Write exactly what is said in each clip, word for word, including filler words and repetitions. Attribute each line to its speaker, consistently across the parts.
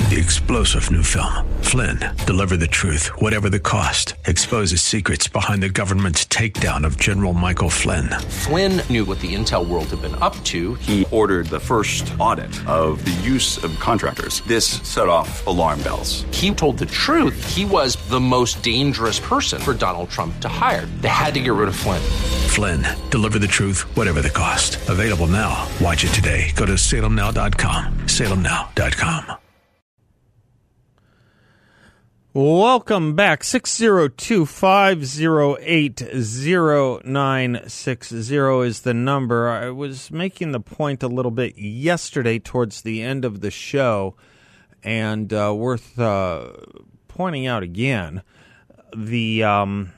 Speaker 1: The explosive new film, Flynn, Deliver the Truth, Whatever the Cost, exposes secrets behind the government's takedown of General Michael Flynn.
Speaker 2: Flynn knew what the intel world had been up to.
Speaker 3: He ordered the first audit of the use of contractors. This set off alarm bells.
Speaker 2: He told the truth. He was the most dangerous person for Donald Trump to hire. They had to get rid of Flynn.
Speaker 1: Flynn, Deliver the Truth, Whatever the Cost. Available now. Watch it today. Go to salem now dot com. salem now dot com.
Speaker 4: Welcome back. six oh two, five oh eight, oh nine six oh is the number. I was making the point a little bit yesterday towards the end of the show, and uh, worth uh, pointing out again, the um,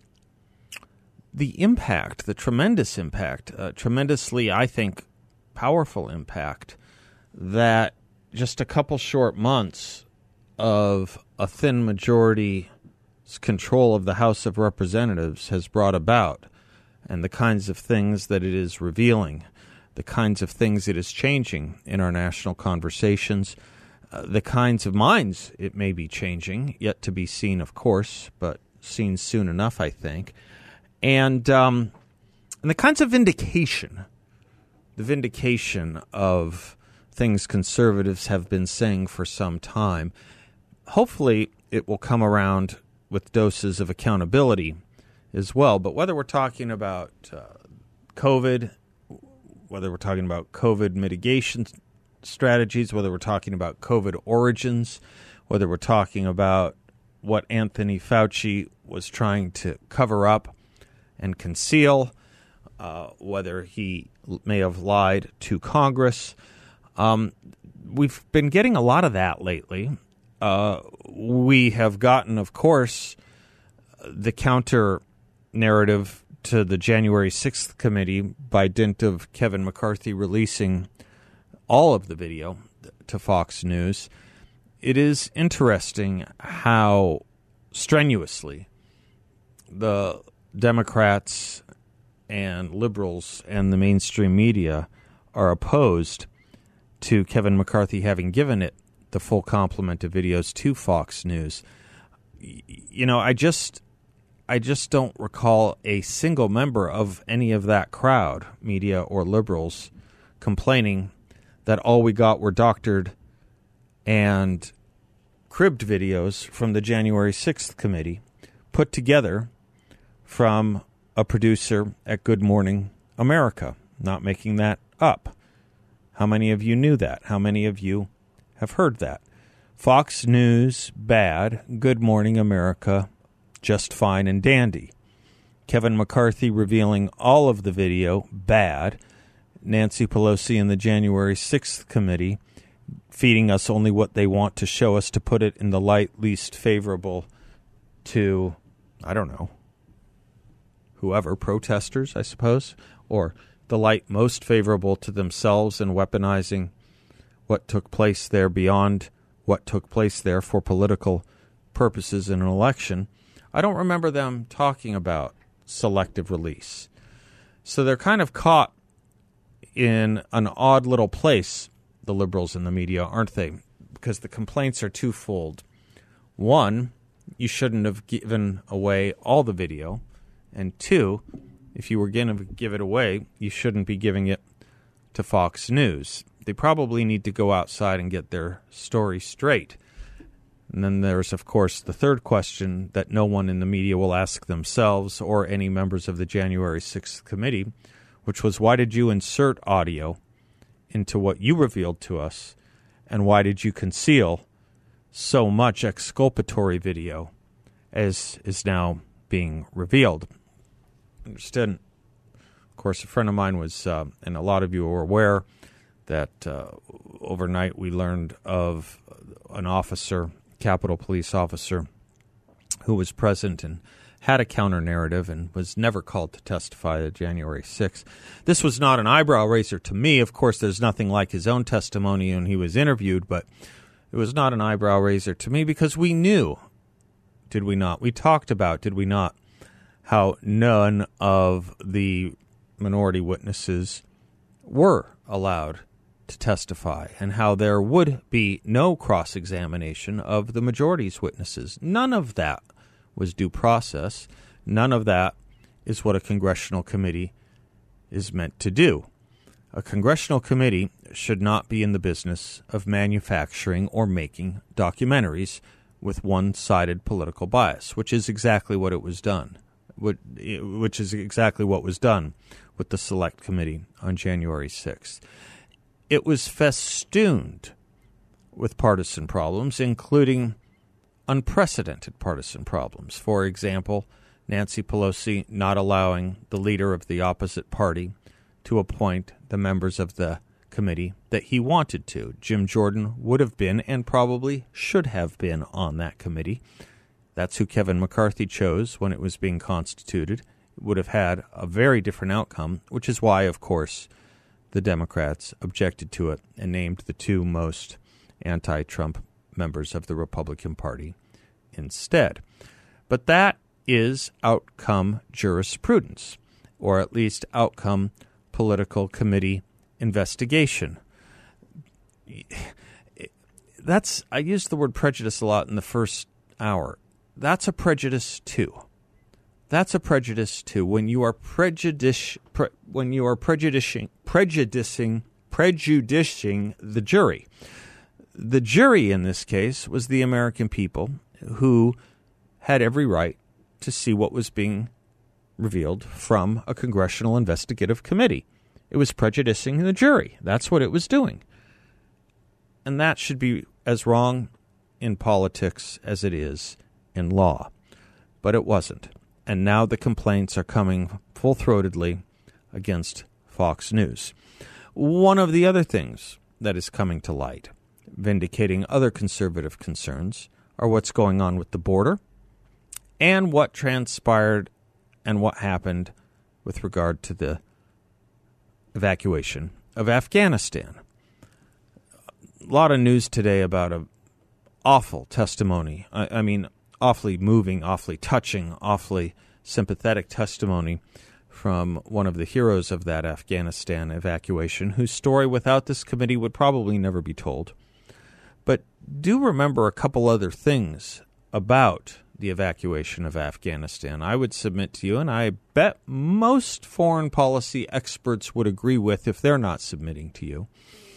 Speaker 4: the impact, the tremendous impact, uh, tremendously, I think, powerful impact that just a couple short months of a thin majority's control of the House of Representatives has brought about, and the kinds of things that it is revealing, the kinds of things it is changing in our national conversations, uh, the kinds of minds it may be changing, yet to be seen, of course, but seen soon enough, I think, and um, and the kinds of vindication, the vindication of things conservatives have been saying for some time. Hopefully, it will come around with doses of accountability as well. But whether we're talking about uh, COVID, whether we're talking about COVID mitigation strategies, whether we're talking about COVID origins, whether we're talking about what Anthony Fauci was trying to cover up and conceal, uh, whether he may have lied to Congress, um, we've been getting a lot of that lately. Uh, we have gotten, of course, the counter narrative to the January sixth committee by dint of Kevin McCarthy releasing all of the video to Fox News. It is interesting how strenuously the Democrats and liberals and the mainstream media are opposed to Kevin McCarthy having given it the full complement of videos to Fox News. You know, I just I just don't recall a single member of any of that crowd, media or liberals, complaining that all we got were doctored and cribbed videos from the January sixth committee put together from a producer at Good Morning America. Not making that up. How many of you knew that? How many of you have heard that? Fox News, bad. Good Morning America, just fine and dandy. Kevin McCarthy revealing all of the video, bad. Nancy Pelosi and the January sixth committee feeding us only what they want to show us to put it in the light least favorable to, I don't know, whoever, protesters, I suppose, or the light most favorable to themselves and weaponizing what took place there beyond what took place there for political purposes in an election. I don't remember them talking about selective release. So they're kind of caught in an odd little place, the liberals in the media, aren't they? Because the complaints are twofold. One, you shouldn't have given away all the video. And two, if you were going to give it away, you shouldn't be giving it to Fox News. They probably need to go outside and get their story straight. And then there's, of course, the third question that no one in the media will ask themselves or any members of the January sixth committee, which was, why did you insert audio into what you revealed to us, and why did you conceal so much exculpatory video as is now being revealed? Understood. Of course, a friend of mine was, uh, and a lot of you are aware, that uh, overnight we learned of an officer, Capitol Police officer, who was present and had a counter-narrative and was never called to testify at January sixth. This was not an eyebrow-raiser to me. Of course, there's nothing like his own testimony when he was interviewed, but it was not an eyebrow-raiser to me because we knew, did we not? We talked about, did we not, how none of the minority witnesses were allowed to testify and how there would be no cross-examination of the majority's witnesses. None of that was due process. None of that is what a congressional committee is meant to do. A congressional committee should not be in the business of manufacturing or making documentaries with one-sided political bias, which is exactly what it was done, which is exactly what was done with the Select Committee on January sixth. It was festooned with partisan problems, including unprecedented partisan problems. For example, Nancy Pelosi not allowing the leader of the opposite party to appoint the members of the committee that he wanted to. Jim Jordan would have been and probably should have been on that committee. That's who Kevin McCarthy chose when it was being constituted. It would have had a very different outcome, which is why, of course, the Democrats objected to it and named the two most anti-Trump members of the Republican Party instead. But that is outcome jurisprudence, or at least outcome political committee investigation. That's I used the word prejudice a lot in the first hour. That's a prejudice too. That's a prejudice too. When you are prejudice, pre, when you are prejudicing, prejudicing, prejudicing the jury. The jury in this case was the American people who had every right to see what was being revealed from a congressional investigative committee. It was prejudicing the jury. That's what it was doing. And that should be as wrong in politics as it is in law. But it wasn't. And now the complaints are coming full-throatedly against Fox News. One of the other things that is coming to light, vindicating other conservative concerns, are what's going on with the border and what transpired and what happened with regard to the evacuation of Afghanistan. A lot of news today about an awful testimony. I, I mean, awfully moving, awfully touching, awfully sympathetic testimony from one of the heroes of that Afghanistan evacuation, whose story without this committee would probably never be told. But do remember a couple other things about the evacuation of Afghanistan. I would submit to you, and I bet most foreign policy experts would agree with if they're not submitting to you,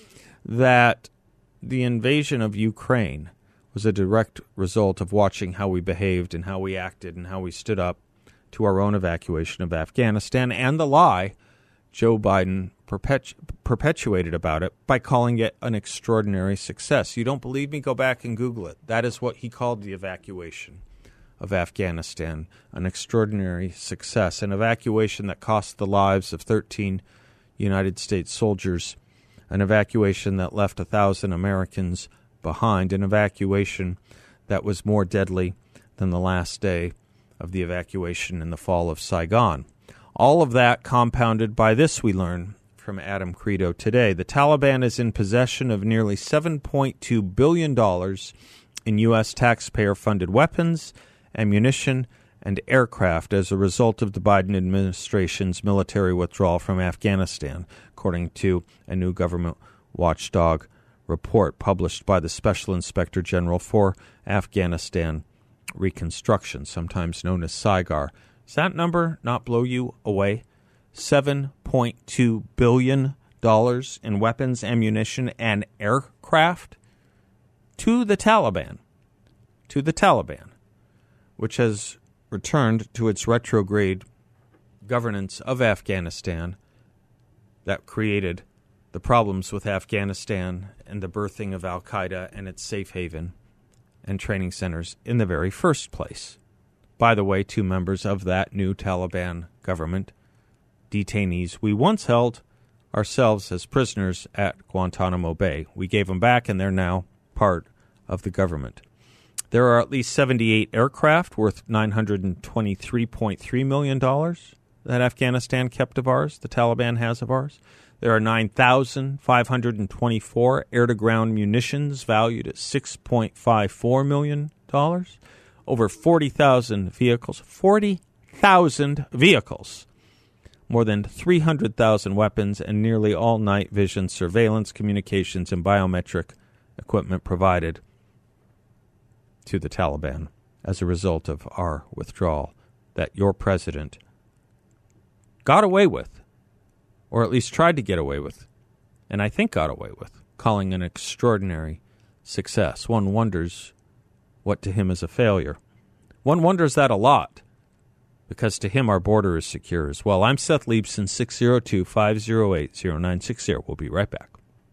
Speaker 4: that the invasion of Ukraine was a direct result of watching how we behaved and how we acted and how we stood up to our own evacuation of Afghanistan, and the lie Joe Biden perpetu- perpetuated about it by calling it an extraordinary success. You don't believe me? Go back and Google it. That is what he called the evacuation of Afghanistan, an extraordinary success, an evacuation that cost the lives of thirteen United States soldiers, an evacuation that left a thousand Americans behind, an evacuation that was more deadly than the last day of the evacuation in the fall of Saigon. All of that compounded by this, we learn from Adam Credo today. The Taliban is in possession of nearly seven point two billion dollars in U S taxpayer-funded weapons, ammunition, and aircraft as a result of the Biden administration's military withdrawal from Afghanistan, according to a new government watchdog report published by the Special Inspector General for Afghanistan Reconstruction, sometimes known as SIGAR. Does that number not blow you away? seven point two billion dollars in weapons, ammunition, and aircraft to the Taliban. To the Taliban, which has returned to its retrograde governance of Afghanistan that created the problems with Afghanistan and the birthing of al-Qaeda and its safe haven and training centers in the very first place. By the way, two members of that new Taliban government, detainees we once held ourselves as prisoners at Guantanamo Bay. We gave them back, and they're now part of the government. There are at least seventy-eight aircraft worth nine hundred twenty-three point three million dollars that Afghanistan kept of ours, the Taliban has of ours. There are nine thousand five hundred twenty-four air-to-ground munitions valued at six point five four million dollars. Over forty thousand vehicles. forty thousand vehicles. more than three hundred thousand weapons, and nearly all night vision, surveillance, communications, and biometric equipment provided to the Taliban as a result of our withdrawal that your president got away with, or at least tried to get away with, and I think got away with, calling an extraordinary success. One wonders what to him is a failure. One wonders that a lot, because to him our border is secure as well. I'm Seth Leibson, six oh two, five oh eight, oh nine six oh. We'll be right back.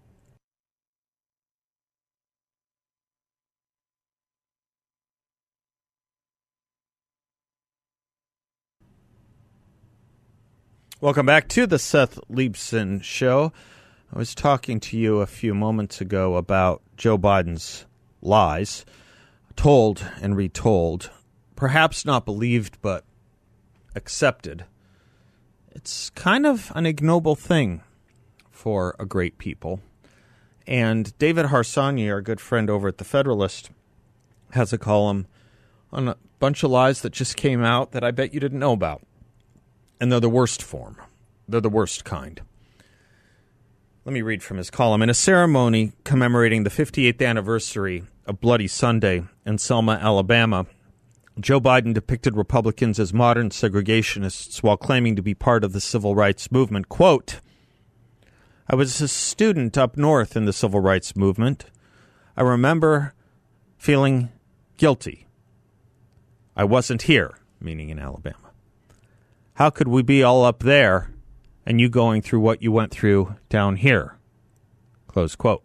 Speaker 4: Welcome back to the Seth Leibson Show. I was talking to you a few moments ago about Joe Biden's lies, told and retold, perhaps not believed, but accepted. It's kind of an ignoble thing for a great people. And David Harsanyi, our good friend over at The Federalist, has a column on a bunch of lies that just came out that I bet you didn't know about. And they're the worst form. They're the worst kind. Let me read from his column. In a ceremony commemorating the fifty-eighth anniversary of Bloody Sunday in Selma, Alabama, Joe Biden depicted Republicans as modern segregationists while claiming to be part of the civil rights movement. Quote, I was a student up north in the civil rights movement. I remember feeling guilty. I wasn't here, meaning in Alabama. How could we be all up there and you going through what you went through down here? Close quote.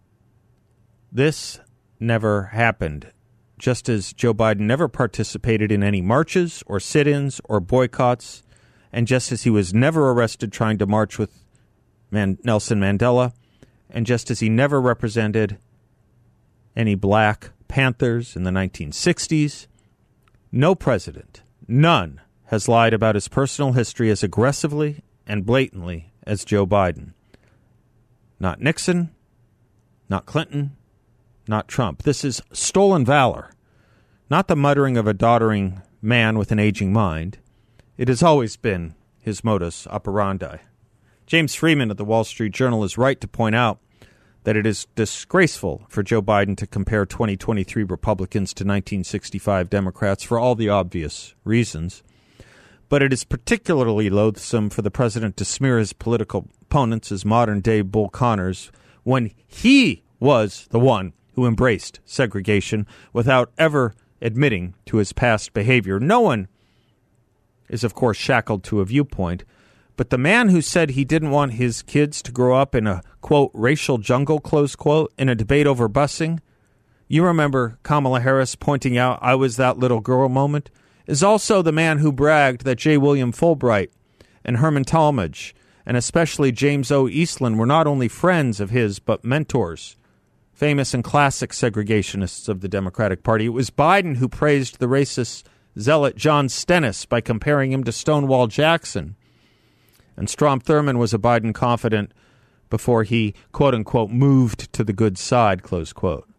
Speaker 4: This never happened, just as Joe Biden never participated in any marches or sit-ins or boycotts, and just as he was never arrested trying to march with Man- Nelson Mandela, and just as he never represented any Black Panthers in the nineteen sixties, no president, none, has lied about his personal history as aggressively and blatantly as Joe Biden. Not Nixon, not Clinton, not Trump. This is stolen valor, not the muttering of a doddering man with an aging mind. It has always been his modus operandi. James Freeman of the Wall Street Journal is right to point out that it is disgraceful for Joe Biden to compare twenty twenty-three Republicans to nineteen sixty-five Democrats for all the obvious reasons. But it is particularly loathsome for the president to smear his political opponents as modern-day Bull Connors when he was the one who embraced segregation without ever admitting to his past behavior. No one is, of course, shackled to a viewpoint, but the man who said he didn't want his kids to grow up in a, quote, racial jungle, close quote, in a debate over busing, you remember Kamala Harris pointing out, I was that little girl moment, is also the man who bragged that J. William Fulbright and Herman Talmadge, and especially James O. Eastland, were not only friends of his, but mentors, famous and classic segregationists of the Democratic Party. It was Biden who praised the racist zealot John Stennis by comparing him to Stonewall Jackson. And Strom Thurmond was a Biden confidant before he, quote-unquote, moved to the good side, close quote.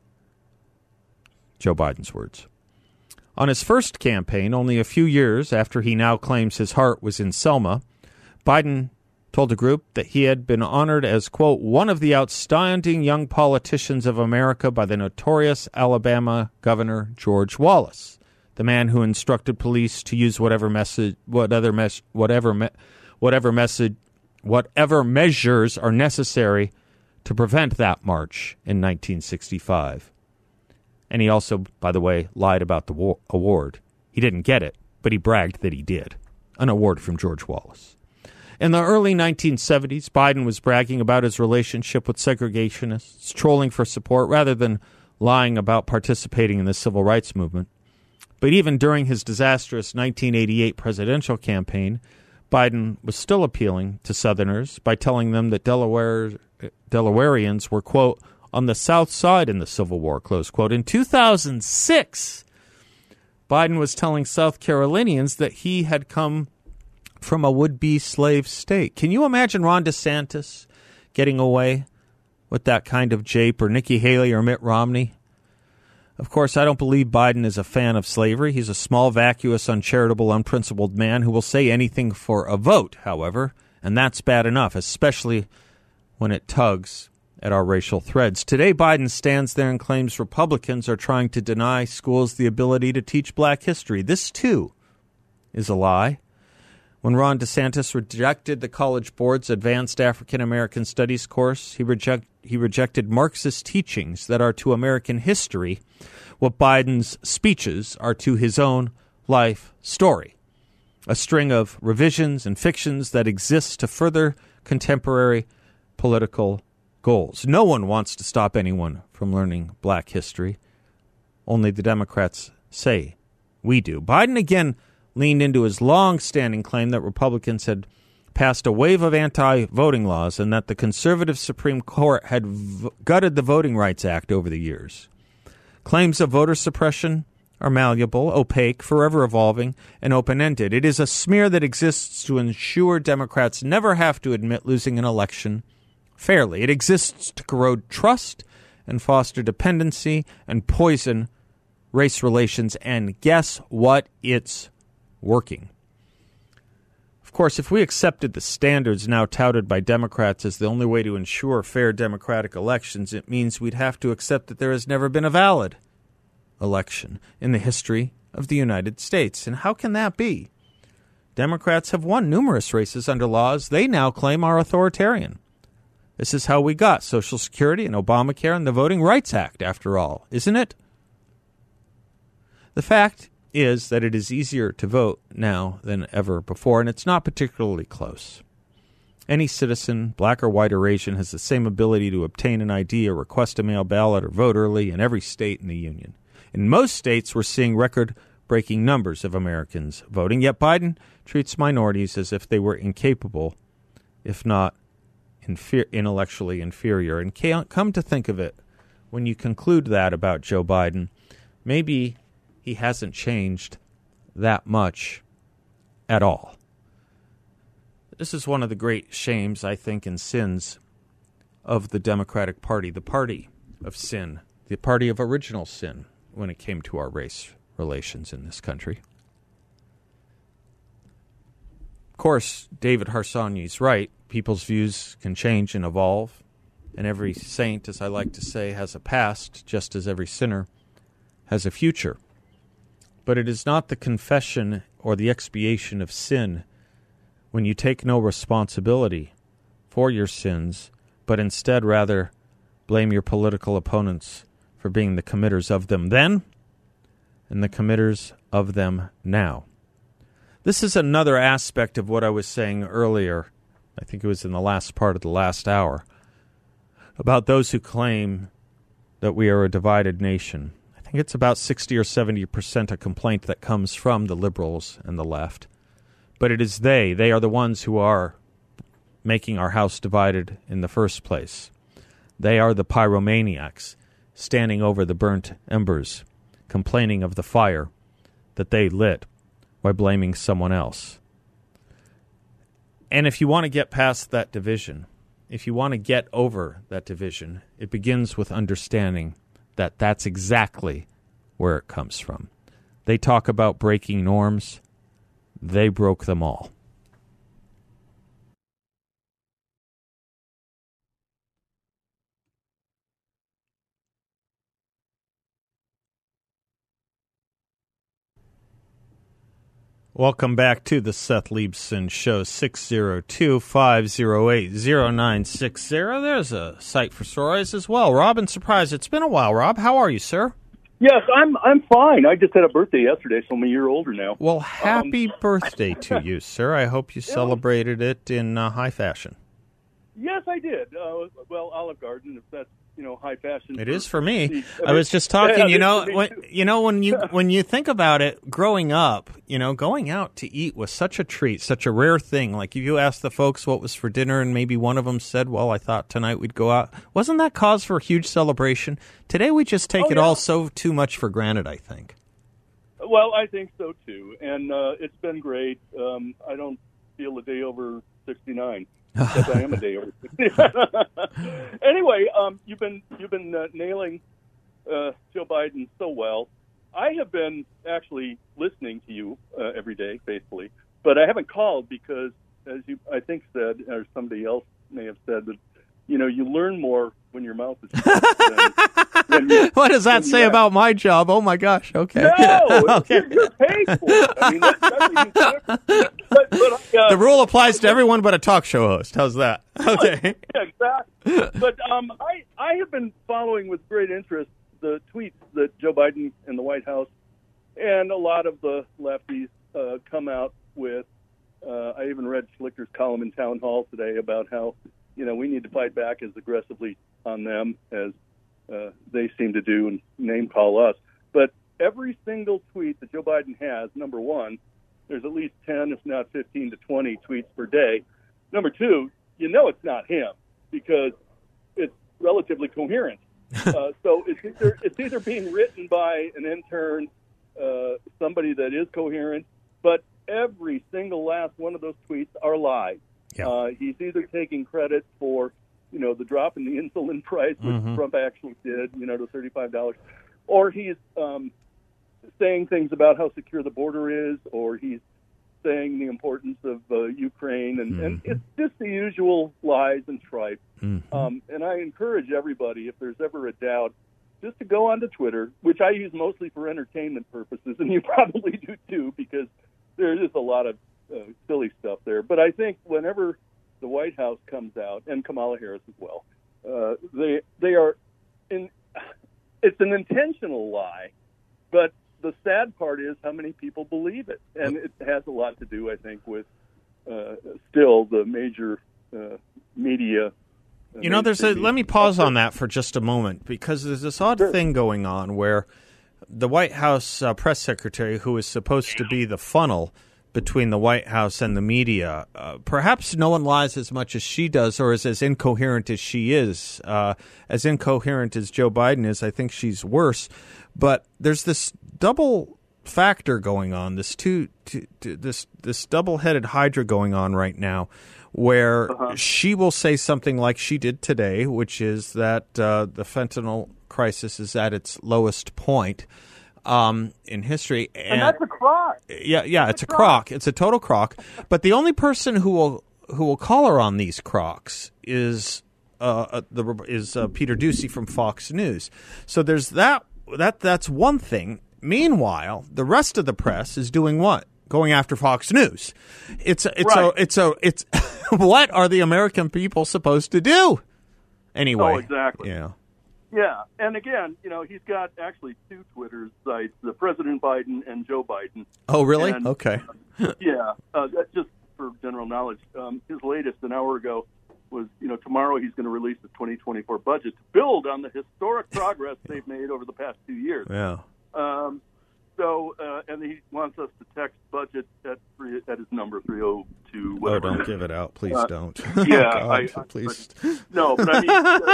Speaker 4: Joe Biden's words. On his first campaign, only a few years after he now claims his heart was in Selma, Biden told a group that he had been honored as, quote, one of the outstanding young politicians of America by the notorious Alabama Governor George Wallace, the man who instructed police to use whatever message, whatever mes- whatever me- whatever message, whatever measures are necessary to prevent that march in nineteen sixty-five. And he also, by the way, lied about the war- award. He didn't get it, but he bragged that he did. An award from George Wallace. In the early nineteen seventies, Biden was bragging about his relationship with segregationists, trolling for support rather than lying about participating in the civil rights movement. But even during his disastrous nineteen eighty-eight presidential campaign, Biden was still appealing to Southerners by telling them that Delaware, Delawareans were, quote, on the South Side in the Civil War, close quote. In two thousand six, Biden was telling South Carolinians that he had come from a would-be slave state. Can you imagine Ron DeSantis getting away with that kind of jape, or Nikki Haley or Mitt Romney? Of course, I don't believe Biden is a fan of slavery. He's a small, vacuous, uncharitable, unprincipled man who will say anything for a vote, however, and that's bad enough, especially when it tugs at our racial threads. Today, Biden stands there and claims Republicans are trying to deny schools the ability to teach black history. This, too, is a lie. When Ron DeSantis rejected the College Board's Advanced African American Studies course, he, reject, he rejected Marxist teachings that are to American history what Biden's speeches are to his own life story, a string of revisions and fictions that exist to further contemporary political goals. No one wants to stop anyone from learning black history. Only the Democrats say we do. Biden again leaned into his long-standing claim that Republicans had passed a wave of anti-voting laws and that the conservative Supreme Court had v- gutted the Voting Rights Act over the years. Claims of voter suppression are malleable, opaque, forever evolving, and open-ended. It is a smear that exists to ensure Democrats never have to admit losing an election fairly. It exists to corrode trust and foster dependency and poison race relations. And guess what? It's working. Of course, if we accepted the standards now touted by Democrats as the only way to ensure fair democratic elections, it means we'd have to accept that there has never been a valid election in the history of the United States. And how can that be? Democrats have won numerous races under laws they now claim are authoritarian. This is how we got Social Security and Obamacare and the Voting Rights Act, after all, isn't it? The fact is that it is easier to vote now than ever before, and it's not particularly close. Any citizen, black or white or Asian, has the same ability to obtain an I D or request a mail ballot or vote early in every state in the union. In most states, we're seeing record-breaking numbers of Americans voting, yet Biden treats minorities as if they were incapable, if not infer- intellectually inferior. And come to think of it, when you conclude that about Joe Biden, maybe he hasn't changed that much at all. This is one of the great shames, I think, and sins of the Democratic Party, the party of sin, the party of original sin when it came to our race relations in this country. Of course, David Harsanyi's right. People's views can change and evolve, and every saint, as I like to say, has a past, just as every sinner has a future. But it is not the confession or the expiation of sin when you take no responsibility for your sins, but instead rather blame your political opponents for being the committers of them then and the committers of them now. This is another aspect of what I was saying earlier, I think it was in the last part of the last hour, about those who claim that we are a divided nation. I think it's about sixty or seventy percent a complaint that comes from the liberals and the left. But it is they, they are the ones who are making our house divided in the first place. They are the pyromaniacs standing over the burnt embers, complaining of the fire that they lit by blaming someone else. And if you want to get past that division, if you want to get over that division, it begins with understanding that that's exactly where it comes from. They talk about breaking norms. They broke them all. Welcome back to the Seth Leibson Show, six oh two, five oh eight, oh nine six oh. There's a site for stories as well. Robin, surprise, it's been a while, Rob. How are you, sir?
Speaker 5: Yes, I'm I'm fine. I just had a birthday yesterday, so I'm a year older now.
Speaker 4: Well, happy um, birthday to you, sir. I hope you celebrated it in uh, high fashion.
Speaker 5: Yes, I did. Uh, well, Olive Garden, if that's, you know, high fashion.
Speaker 4: It is for me. I, mean, I was just talking, yeah, you know, when, you know, when you when you think about it, growing up, you know, going out to eat was such a treat, such a rare thing. Like if you asked the folks what was for dinner and maybe one of them said, well, I thought tonight we'd go out. Wasn't that cause for a huge celebration? Today we just take
Speaker 5: oh,
Speaker 4: it
Speaker 5: yeah.
Speaker 4: all so too much for granted, I think.
Speaker 5: Well, I think so, too. And uh, it's been great. Um, I don't feel a day over sixty-nine. Yes, I am a day over. Anyway, um, you've been you've been uh, nailing uh, Joe Biden so well. I have been actually listening to you uh, every day faithfully, but I haven't called because, as you I think said, or somebody else may have said, that you know you learn more when your mouth is shut. than, than you,
Speaker 4: what does that say about my job? Oh my gosh! Okay,
Speaker 5: no,
Speaker 4: okay.
Speaker 5: You're, you're paid for it. I mean, that's, that's but, but, uh,
Speaker 4: the rule applies to everyone but a talk show host. How's that? Okay.
Speaker 5: Yeah, exactly. But um, I I have been following with great interest the tweets that Joe Biden and the White House and a lot of the lefties uh, come out with. Uh, I even read Schlicker's column in Town Hall today about how, you know, we need to fight back as aggressively on them as uh, they seem to do and name call us. But every single tweet that Joe Biden has, number one, there's at least ten, if not fifteen to twenty tweets per day. Number two, you know it's not him because it's relatively coherent. Uh, so it's either, it's either being written by an intern, uh, somebody that is coherent, but every single last one of those tweets are lies.
Speaker 4: Yeah.
Speaker 5: Uh, he's either taking credit for, you know, the drop in the insulin price, which
Speaker 4: Mm-hmm.
Speaker 5: Trump actually did, you know, to thirty-five dollars, or he's um, saying things about how secure the border is, or he's saying the importance of uh, Ukraine, and, mm-hmm. and it's just the usual lies and tripe. Mm-hmm. Um, and I encourage everybody, if there's ever a doubt, just to go onto Twitter, which I use mostly for entertainment purposes, and you probably do too, because there is a lot of uh, silly stuff there. But I think whenever the White House comes out, and Kamala Harris as well, uh, they they are in. It's an intentional lie, but the sad part is how many people believe it, and it has a lot to do, I think, with uh, still the major uh, media. Uh,
Speaker 4: you know, there's a. Let me pause on that for just a moment, because there's this odd
Speaker 5: sure.
Speaker 4: thing going on where the White House uh, press secretary, who is supposed to be the funnel between the White House and the media, uh, perhaps no one lies as much as she does, or is as incoherent as she is. Uh, as incoherent as Joe Biden is, I think she's worse. But there's this double factor going on, this two, two, two this this double-headed hydra going on right now, where uh-huh. she will say something like she did today, which is that uh, the fentanyl crisis is at its lowest point um, in history. And,
Speaker 5: and that's a crock.
Speaker 4: Yeah, yeah,
Speaker 5: that's
Speaker 4: it's a crock. crock. It's a total crock. But the only person who will who will call her on these crocks is uh, the is uh, Peter Doocy from Fox News. So there's that. That that's one thing. Meanwhile, the rest of the press is doing what? Going after Fox News. It's a, it's
Speaker 5: right.
Speaker 4: a, it's a, it's what are the American people supposed to do? Anyway.
Speaker 5: Oh, exactly.
Speaker 4: Yeah.
Speaker 5: Yeah. And again, you know, he's got actually two Twitter sites, the President Biden and Joe Biden.
Speaker 4: Oh, really?
Speaker 5: And,
Speaker 4: okay.
Speaker 5: uh, yeah. Uh, that's just for general knowledge. Um, his latest an hour ago was, you know, tomorrow he's going to release the twenty twenty-four budget to build on the historic progress they've made over the past two years.
Speaker 4: Yeah.
Speaker 5: Um, so, uh, and he wants us to text budget at three, at his number three oh two.
Speaker 4: Oh, don't give it out, please! Uh, don't.
Speaker 5: Yeah,
Speaker 4: oh,
Speaker 5: I,
Speaker 4: God, please.
Speaker 5: But, no, but I mean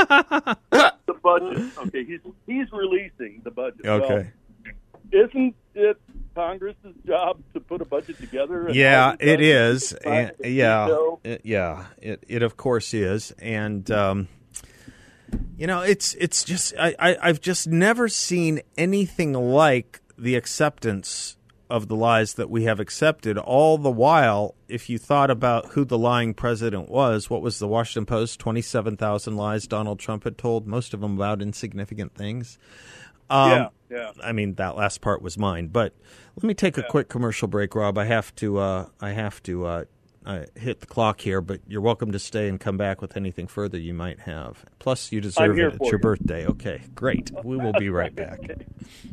Speaker 5: uh, the budget. Okay, he's he's releasing the budget.
Speaker 4: Okay.
Speaker 5: Well, isn't it Congress's job to put a budget together?
Speaker 4: Yeah, it is. And, yeah, it, yeah, it it of course is, and. Um, You know, it's it's just I, I, I've just never seen anything like the acceptance of the lies that we have accepted. All the while, if you thought about who the lying president was, what was the Washington Post? twenty-seven thousand lies Donald Trump had told, most of them about insignificant things. Um,
Speaker 5: yeah, yeah.
Speaker 4: I mean, that last part was mine. But let me take a yeah. quick commercial break, Rob. I have to. Uh, I have to. Uh, I hit the clock here, but you're welcome to stay and come back with anything further you might have. Plus, you deserve it. It's your
Speaker 5: you.
Speaker 4: birthday. Okay, great. We will be right back.
Speaker 5: Okay.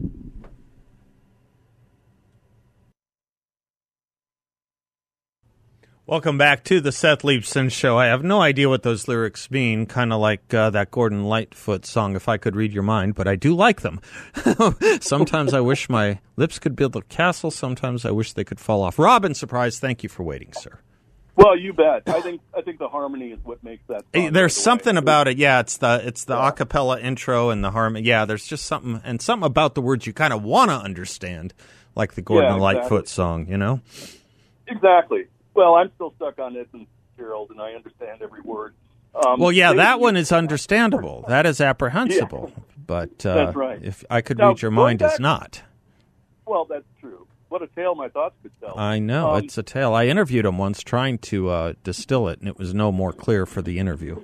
Speaker 4: Welcome back to the Seth Leibsohn Show. I have no idea what those lyrics mean, kind of like uh, that Gordon Lightfoot song, If I Could Read Your Mind, but I do like them. Sometimes I wish my lips could build a castle. Sometimes I wish they could fall off. Robin, surprise, thank you for waiting, sir.
Speaker 5: Well, you bet. I think I think the harmony is what makes that song.
Speaker 4: There's
Speaker 5: the
Speaker 4: something
Speaker 5: way.
Speaker 4: about it. Yeah, it's the it's the
Speaker 5: yeah.
Speaker 4: a cappella intro and the harmony. Yeah, there's just something and something about the words you kind of want to understand, like the Gordon
Speaker 5: yeah, exactly.
Speaker 4: Lightfoot song, you know?
Speaker 5: Exactly. Well, I'm still stuck on Edmund Fitzgerald, and I understand every word. Um,
Speaker 4: well, yeah,
Speaker 5: they,
Speaker 4: that one is understandable. That is apprehensible. Yeah. But uh,
Speaker 5: that's right.
Speaker 4: if I could
Speaker 5: now,
Speaker 4: read your mind,
Speaker 5: back,
Speaker 4: it's not.
Speaker 5: Well, that's true. What a tale my thoughts could tell.
Speaker 4: I know.
Speaker 5: Um,
Speaker 4: it's a tale. I interviewed him once trying to uh, distill it, and it was no more clear for the interview.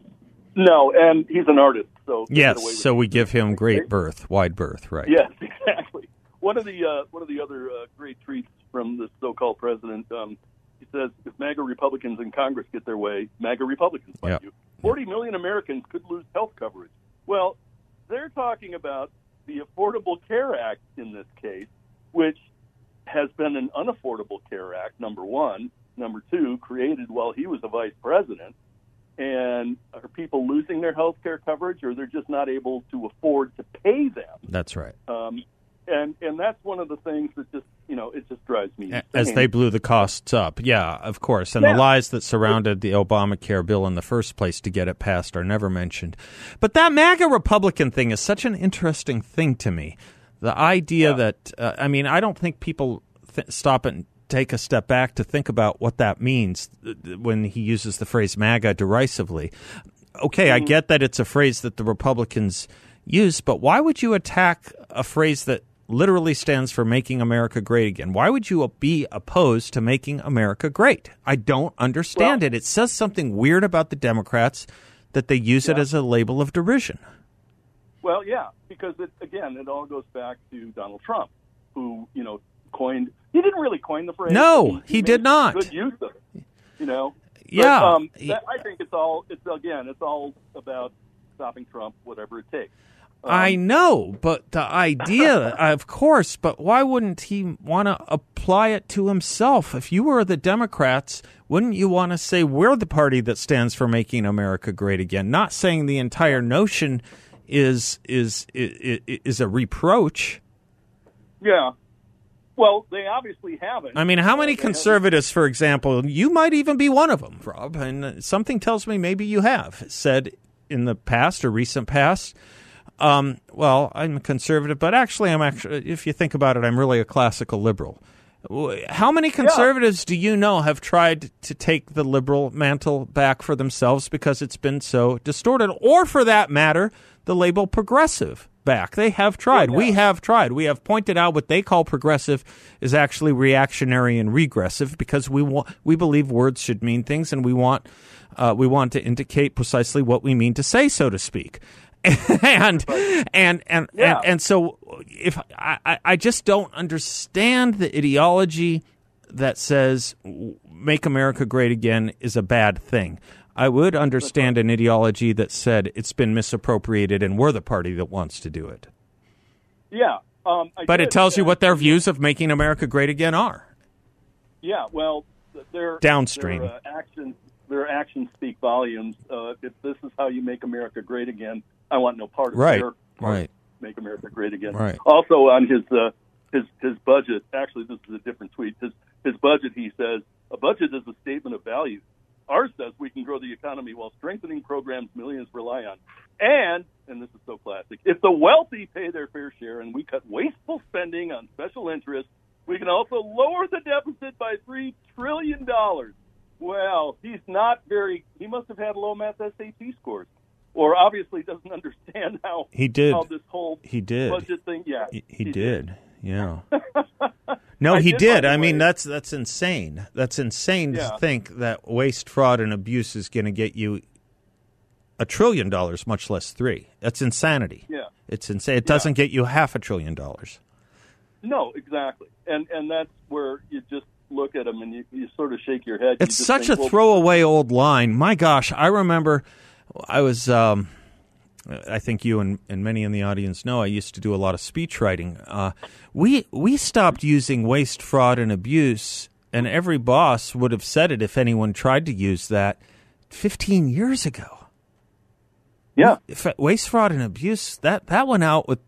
Speaker 5: No, and he's an artist. so
Speaker 4: Yes, so we give him great berth, wide berth, right?
Speaker 5: Yes, exactly. One of the uh, one of the other uh, great tweets from this so-called president, um, he says, if MAGA Republicans in Congress get their way, MAGA Republicans, mind
Speaker 4: yep.
Speaker 5: you, forty million Americans could lose health coverage. Well, they're talking about the Affordable Care Act in this case, which has been an unaffordable care act, number one. Number two, created while he was a vice president. And are people losing their health care coverage, or they're just not able to afford to pay them?
Speaker 4: That's right.
Speaker 5: Um, and and that's one of the things that just, you know, it just drives me insane.
Speaker 4: As they blew the costs up. Yeah, of course. And
Speaker 5: yeah.
Speaker 4: the lies that surrounded the Obamacare bill in the first place to get it passed are never mentioned. But that MAGA Republican thing is such an interesting thing to me. The idea yeah. that, uh, I mean, I don't think people th- stop and take a step back to think about what that means when he uses the phrase MAGA derisively. Okay, mm-hmm. I get that it's a phrase that the Republicans use, but why would you attack a phrase that literally stands for making America great again? Why would you be opposed to making America great? I don't understand well, it. It says something weird about the Democrats that they use yeah. it as a label of derision.
Speaker 5: Well, yeah, because, it, again, it all goes back to Donald Trump, who, you know, coined – he didn't really coin the phrase.
Speaker 4: No, he,
Speaker 5: he, he
Speaker 4: did not.
Speaker 5: Good use of it, you know.
Speaker 4: Yeah.
Speaker 5: But, um,
Speaker 4: he,
Speaker 5: that, I think it's all, it's again, it's all about stopping Trump, whatever it takes. Um,
Speaker 4: I know, but the idea, of course, but why wouldn't he want to apply it to himself? If you were the Democrats, wouldn't you want to say we're the party that stands for making America great again? Not saying the entire notion is is is, is a reproach.
Speaker 5: Yeah. Well, they obviously haven't.
Speaker 4: I mean, how many
Speaker 5: uh,
Speaker 4: conservatives, for example, you might even be one of them, Rob, and something tells me maybe you have said in the past or recent past, um, well, I'm a conservative, but actually I'm actually, if you think about it, I'm really a classical liberal. How many conservatives yeah. do you know have tried to take the liberal mantle back for themselves because it's been so distorted? Or, for that matter, the label progressive back. They have tried. Yeah. We have tried. We have pointed out what they call progressive is actually reactionary and regressive because we want, we believe words should mean things, and we want uh, we want to indicate precisely what we mean to say, so to speak. and, and and and
Speaker 5: yeah.
Speaker 4: and and so if I, I just don't understand the ideology that says make America great again is a bad thing. I would understand an ideology that said it's been misappropriated and we're the party that wants to do it.
Speaker 5: Yeah. Um, I
Speaker 4: but
Speaker 5: did,
Speaker 4: it tells
Speaker 5: uh,
Speaker 4: you what their views of making America great again are.
Speaker 5: Yeah, well, their
Speaker 4: downstream
Speaker 5: their, uh, actions, their actions speak volumes. Uh, if this is how you make America great again, I want no part of
Speaker 4: right.
Speaker 5: their part
Speaker 4: right.
Speaker 5: make America great again.
Speaker 4: Right.
Speaker 5: Also, on his uh, his his budget, actually, this is a different tweet. His his budget, he says, a budget is a statement of values. Ours says we can grow the economy while strengthening programs millions rely on. And, and this is so classic, if the wealthy pay their fair share and we cut wasteful spending on special interests, we can also lower the deficit by three trillion dollars. Well, he's not very, he must have had low math S A T scores. Or obviously doesn't understand how,
Speaker 4: he did.
Speaker 5: how this whole
Speaker 4: he did.
Speaker 5: budget thing, yeah.
Speaker 4: He, he, he did.
Speaker 5: did.
Speaker 4: Yeah. No,
Speaker 5: I
Speaker 4: he
Speaker 5: did,
Speaker 4: did. I
Speaker 5: way.
Speaker 4: mean, that's that's insane. That's insane
Speaker 5: yeah.
Speaker 4: to think that waste, fraud, and abuse is going to get you a trillion dollars, much less three. That's insanity.
Speaker 5: Yeah.
Speaker 4: It's insane. It
Speaker 5: yeah.
Speaker 4: doesn't get you half a trillion dollars.
Speaker 5: No, exactly. And and that's where you just look at them and you, you sort of shake your head.
Speaker 4: It's
Speaker 5: you
Speaker 4: such
Speaker 5: think,
Speaker 4: a
Speaker 5: well,
Speaker 4: throwaway old line. My gosh, I remember I was... Um, I think you and, and many in the audience know I used to do a lot of speech writing. Uh, we we stopped using waste, fraud, and abuse, and every boss would have said it if anyone tried to use that fifteen years ago.
Speaker 5: Yeah.
Speaker 4: Waste, fraud, and abuse, that, that went out with...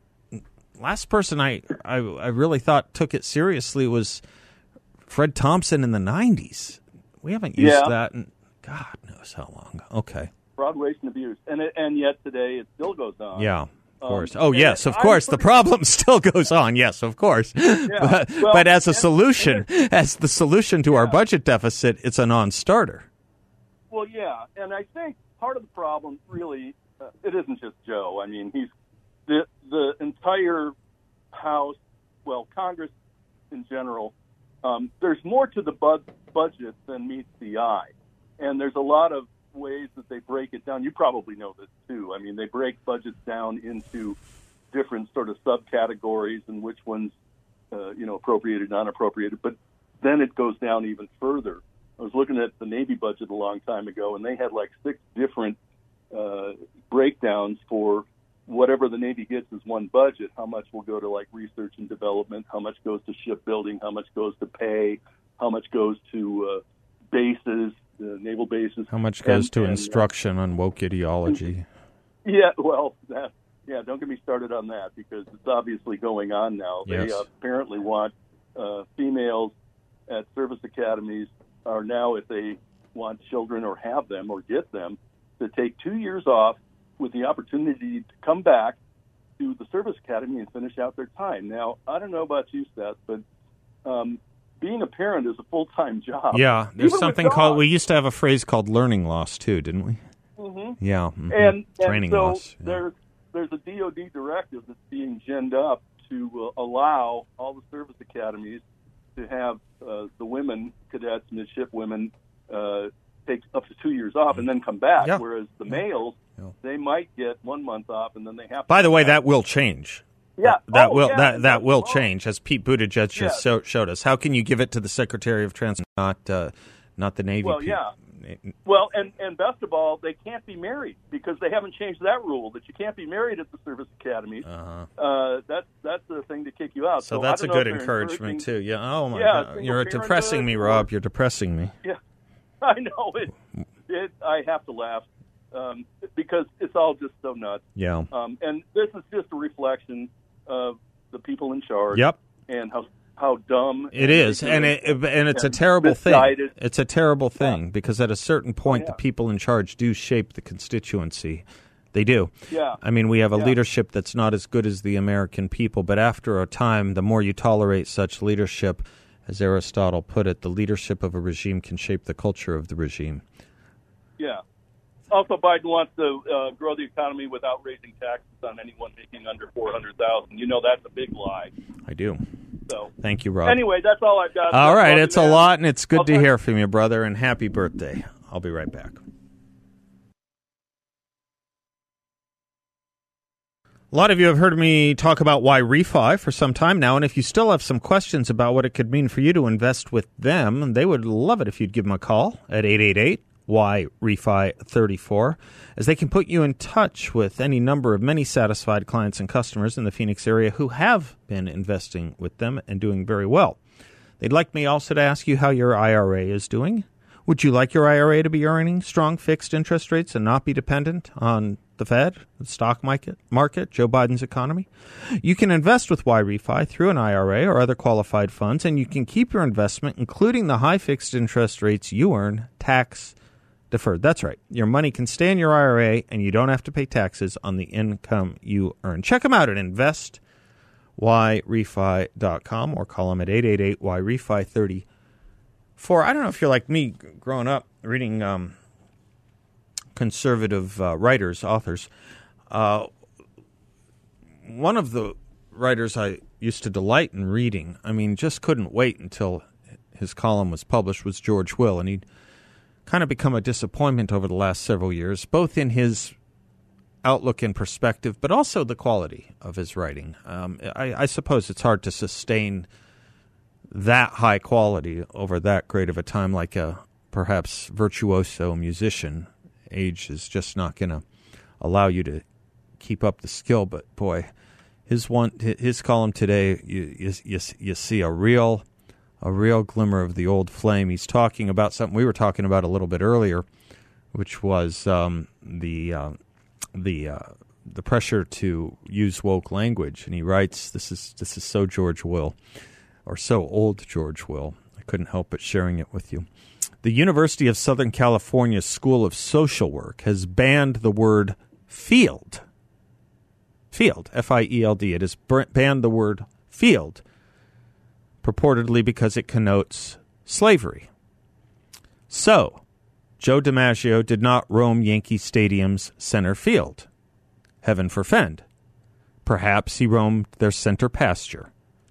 Speaker 4: Last person I, I, I really thought took it seriously was Fred Thompson in the nineties. We haven't used
Speaker 5: yeah.
Speaker 4: that in God knows how long. Okay.
Speaker 5: Fraud, waste, and abuse, and it, and yet today it still goes on.
Speaker 4: Yeah, of course.
Speaker 5: Um,
Speaker 4: oh, yes, of course. The problem still goes on. Yes, of course.
Speaker 5: Yeah.
Speaker 4: but,
Speaker 5: well,
Speaker 4: but as a
Speaker 5: and,
Speaker 4: solution,
Speaker 5: and
Speaker 4: as the solution to
Speaker 5: yeah.
Speaker 4: our budget deficit, it's a non-starter.
Speaker 5: Well, yeah, and I think part of the problem really, uh, it isn't just Joe. I mean, he's the the entire House, well, Congress in general. Um, there's more to the bud- budget than meets the eye, and there's a lot of ways that they break it down. You probably know this too. I mean, they break budgets down into different sort of subcategories and which ones, uh, you know, appropriated, non-appropriated. But then it goes down even further. I was looking at the Navy budget a long time ago, and they had like six different uh, breakdowns for whatever the Navy gets as one budget. How much will go to like research and development? How much goes to shipbuilding? How much goes to pay? How much goes to uh, bases, uh, naval bases?
Speaker 4: How much goes
Speaker 5: and,
Speaker 4: to
Speaker 5: and,
Speaker 4: instruction uh, on woke ideology?
Speaker 5: Yeah, well, that, yeah, don't get me started on that because it's obviously going on now.
Speaker 4: Yes.
Speaker 5: They uh, apparently want uh, females at service academies are now, if they want children or have them or get them, to take two years off with the opportunity to come back to the service academy and finish out their time. Now, I don't know about you, Seth, but um, being a parent is a full-time job.
Speaker 4: Yeah, there's
Speaker 5: Even
Speaker 4: something
Speaker 5: with
Speaker 4: called,
Speaker 5: dogs.
Speaker 4: we used to have a phrase called learning loss, too, didn't we?
Speaker 5: Mm-hmm.
Speaker 4: Yeah. Mm-hmm.
Speaker 5: And,
Speaker 4: Training
Speaker 5: and so
Speaker 4: loss. Yeah.
Speaker 5: there's, there's a D O D directive that's being ginned up to uh, allow all the service academies to have uh, the women, cadets, midship women, uh, take up to two years off and then come back,
Speaker 4: Yeah.
Speaker 5: whereas the males,
Speaker 4: Yeah.
Speaker 5: they might get one month off and then they have to
Speaker 4: By the
Speaker 5: come
Speaker 4: way,
Speaker 5: back.
Speaker 4: that will change.
Speaker 5: Yeah.
Speaker 4: That
Speaker 5: Oh,
Speaker 4: will
Speaker 5: yeah,
Speaker 4: that that will
Speaker 5: oh.
Speaker 4: change, as Pete Buttigieg just
Speaker 5: Yeah.
Speaker 4: so, showed us. How can you give it to the Secretary of Transport, not uh, not the Navy?
Speaker 5: Well,
Speaker 4: people?
Speaker 5: yeah. Well, and, and best of all, they can't be married because they haven't changed that rule that you can't be married at the service academies.
Speaker 4: Uh-huh.
Speaker 5: Uh, that's that's the thing to kick you out.
Speaker 4: So
Speaker 5: So, I
Speaker 4: that's a
Speaker 5: don't know
Speaker 4: good
Speaker 5: if they're
Speaker 4: encouragement
Speaker 5: encouraging-
Speaker 4: too. Yeah. Oh my
Speaker 5: Yeah,
Speaker 4: God,
Speaker 5: single
Speaker 4: you're
Speaker 5: parenthood
Speaker 4: depressing me,
Speaker 5: or-
Speaker 4: Rob. You're depressing me.
Speaker 5: Yeah, I know it. It I have to laugh um, because it's all just so nuts.
Speaker 4: Yeah.
Speaker 5: Um, and this is just a reflection of the people in charge.
Speaker 4: Yep.
Speaker 5: And how how dumb
Speaker 4: It is, and it, and it's a
Speaker 5: and
Speaker 4: terrible thing.
Speaker 5: misguided.
Speaker 4: It's a terrible thing because at a certain point,
Speaker 5: yeah.
Speaker 4: the people in charge do shape the constituency. They do.
Speaker 5: Yeah.
Speaker 4: I mean, we have a
Speaker 5: Yeah.
Speaker 4: leadership that's not as good as the American people, but after a time, the more you tolerate such leadership, as Aristotle put it, the leadership of a regime can shape the culture of the regime.
Speaker 5: Yeah. Also, Biden wants to uh, grow the economy without raising taxes on anyone making under four hundred thousand. You know that's a big lie.
Speaker 4: I do.
Speaker 5: So
Speaker 4: Thank you, Rob.
Speaker 5: anyway, that's all I've got.
Speaker 4: All right,
Speaker 5: Love
Speaker 4: it's
Speaker 5: you,
Speaker 4: a
Speaker 5: man.
Speaker 4: lot, and it's good
Speaker 5: I'll
Speaker 4: to
Speaker 5: talk-
Speaker 4: hear from you, brother, and happy birthday. I'll be right back. A lot of you have heard me talk about Y Refi for some time now, and if you still have some questions about what it could mean for you to invest with them, they would love it if you'd give them a call at eight eight eight Y Refi thirty-four, as they can put you in touch with any number of many satisfied clients and customers in the Phoenix area who have been investing with them and doing very well. They'd like me also to ask you how your I R A is doing. Would you like your I R A to be earning strong fixed interest rates and not be dependent on the Fed, the stock market, market, Joe Biden's economy? You can invest with Y Refi through an I R A or other qualified funds, and you can keep your investment, including the high fixed interest rates you earn, tax deferred. That's right. Your money can stay in your I R A, and you don't have to pay taxes on the income you earn. Check them out at invest y refi dot com or call them at eight eight eight Y Refi thirty-four. I don't know if you're like me, growing up reading um, conservative uh, writers, authors. Uh, one of the writers I used to delight in reading, I mean, just couldn't wait until his column was published, was George Will, and he'd kind of become a disappointment over the last several years, both in his outlook and perspective, but also the quality of his writing. Um, I, I suppose it's hard to sustain that high quality over that great of a time, like a perhaps virtuoso musician. Age is just not going to allow you to keep up the skill. But boy, his one his column today, you you, you, you see a real a real glimmer of the old flame. He's talking about something we were talking about a little bit earlier, which was um, the uh, the uh, the pressure to use woke language. And he writes, "This is this is so George Will, or so old George Will." I couldn't help but sharing it with you. The University of Southern California School of Social Work has banned the word field. Field, F I E L D. It has banned the word field, purportedly because it connotes slavery. So, Joe DiMaggio did not roam Yankee Stadium's center field. Heaven forfend. Perhaps he roamed their center pasture.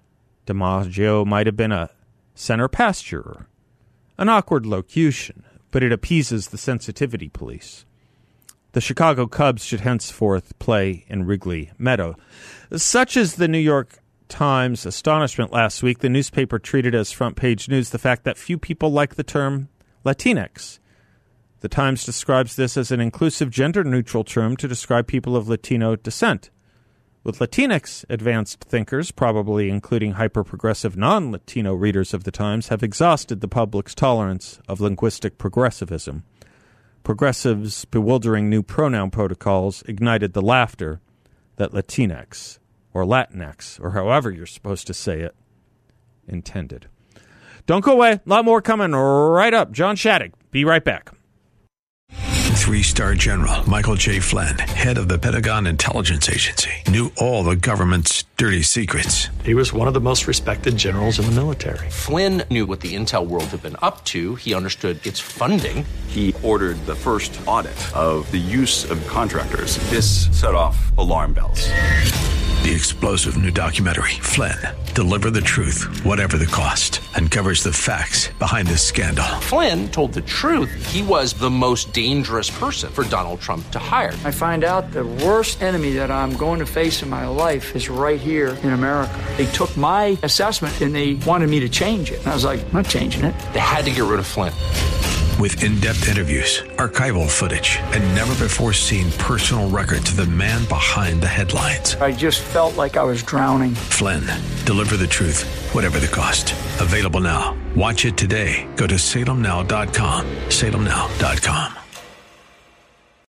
Speaker 4: DiMaggio might have been a center pasturer. An awkward locution, but it appeases the sensitivity police. The Chicago Cubs should henceforth play in Wrigley Meadow. Such is the New York Times' astonishment last week. The newspaper treated as front-page news the fact that few people like the term Latinx. The Times describes this as an inclusive, gender-neutral term to describe people of Latino descent. With Latinx, advanced thinkers, probably including hyper-progressive non-Latino readers of the Times, have exhausted the public's tolerance of linguistic progressivism. Progressives' bewildering new pronoun protocols ignited the laughter that Latinx, or Latinx, or however you're supposed to say it, intended. Don't go away. A lot more coming right up. John Shattuck. Be right back.
Speaker 1: Three-star General Michael J. Flynn, head of the Pentagon Intelligence Agency, knew all the government's dirty secrets.
Speaker 6: He was one of the most respected generals in the military.
Speaker 2: Flynn knew what the intel world had been up to. He understood its funding.
Speaker 3: He ordered the first audit of the use of contractors. This set off alarm bells.
Speaker 1: The explosive new documentary, Flynn, Deliver the Truth, Whatever the Cost, uncovers the facts behind this scandal.
Speaker 2: Flynn told the truth. He was the most dangerous person for Donald Trump to hire.
Speaker 7: I find out the worst enemy that I'm going to face in my life is right here in America. They took my assessment and they wanted me to change it. And I was like, I'm not changing it.
Speaker 2: They had to get rid of Flynn.
Speaker 1: With in-depth interviews, archival footage, and never-before-seen personal records of the man behind the headlines.
Speaker 7: I just felt like I was drowning.
Speaker 1: Flynn, Deliver the Truth, Whatever the Cost. Available now. Watch it today. Go to salem now dot com. salem now dot com.